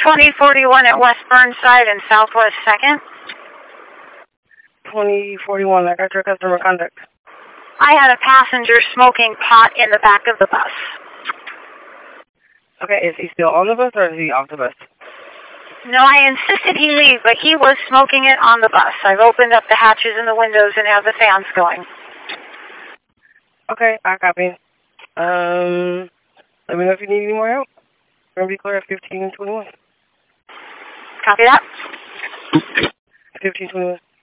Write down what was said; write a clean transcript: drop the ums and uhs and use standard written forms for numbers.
2041 at West Burnside and Southwest 2nd. 2041, I got your customer contact. I had a passenger smoking pot in the back of the bus. Okay, is he still on the bus or is he off the bus? No, I insisted he leave, but he was smoking it on the bus. I've opened up the hatches and the windows and have the fans going. Okay, I copy. Let me know if you need any more help. We're going to be clear at 1521. Copy that. 1521.